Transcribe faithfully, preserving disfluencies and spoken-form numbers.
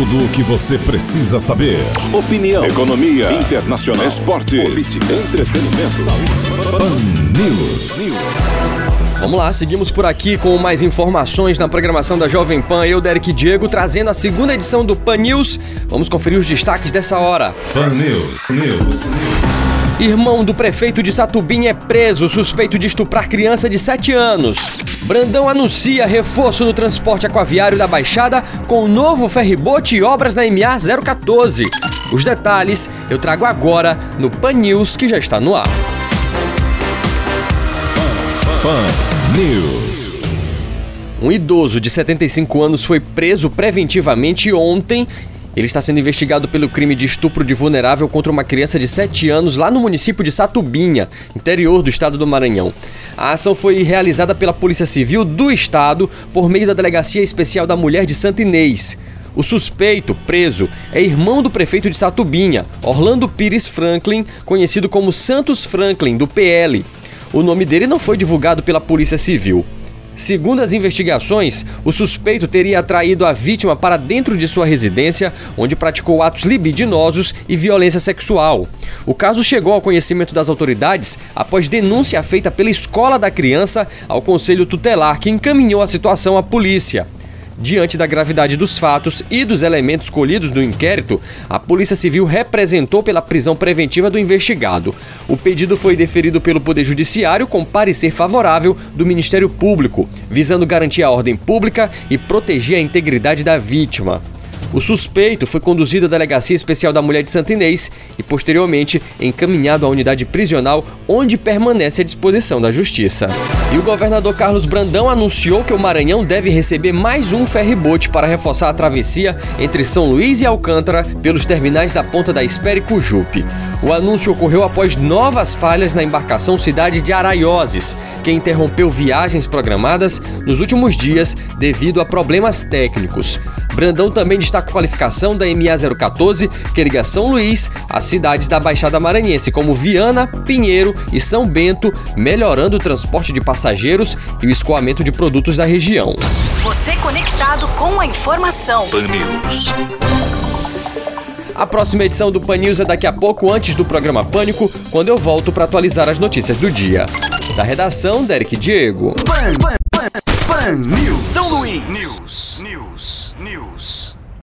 Tudo o que você precisa saber. Opinião, economia, internacional, esportes, política, entretenimento, saúde. Pan News. Vamos lá, seguimos por aqui com mais informações na programação da Jovem Pan. Eu, Derek Diego, trazendo a segunda edição do Pan News. Vamos conferir os destaques dessa hora. Pan News, News. Irmão do prefeito de Satubinha é preso, suspeito de estuprar criança de sete anos. Brandão anuncia reforço no transporte aquaviário da Baixada com novo ferryboat e obras na M A zero quatorze. Os detalhes eu trago agora no Pan News, que já está no ar. Pan News. Um idoso de setenta e cinco anos foi preso preventivamente ontem. Ele está sendo investigado pelo crime de estupro de vulnerável contra uma criança de sete anos lá no município de Satubinha, interior do estado do Maranhão. A ação foi realizada pela Polícia Civil do estado por meio da Delegacia Especial da Mulher de Santa Inês. O suspeito, preso, é irmão do prefeito de Satubinha, Orlando Pires Franklin, conhecido como Santos Franklin, do P L. O nome dele não foi divulgado pela Polícia Civil. Segundo as investigações, o suspeito teria atraído a vítima para dentro de sua residência, onde praticou atos libidinosos e violência sexual. O caso chegou ao conhecimento das autoridades após denúncia feita pela escola da criança ao Conselho Tutelar, que encaminhou a situação à polícia. Diante da gravidade dos fatos e dos elementos colhidos no inquérito, a Polícia Civil representou pela prisão preventiva do investigado. O pedido foi deferido pelo Poder Judiciário com parecer favorável do Ministério Público, visando garantir a ordem pública e proteger a integridade da vítima. O suspeito foi conduzido à Delegacia Especial da Mulher de Santa Inês e, posteriormente, encaminhado à unidade prisional, onde permanece à disposição da Justiça. E o governador Carlos Brandão anunciou que o Maranhão deve receber mais um ferryboat para reforçar a travessia entre São Luís e Alcântara pelos terminais da Ponta da Espera e Cujupe. O anúncio ocorreu após novas falhas na embarcação Cidade de Araioses, que interrompeu viagens programadas nos últimos dias devido a problemas técnicos. Brandão também destaca a qualificação da M A zero quatorze, que liga São Luís às cidades da Baixada Maranhense, como Viana, Pinheiro e São Bento, melhorando o transporte de passageiros e o escoamento de produtos da região. Você conectado com a informação. Pan News. A próxima edição do Pan News é daqui a pouco, antes do programa Pânico, quando eu volto para atualizar as notícias do dia. Da redação, Derek Diego. Pan, Pan, Pan, Pan News. São Luís News.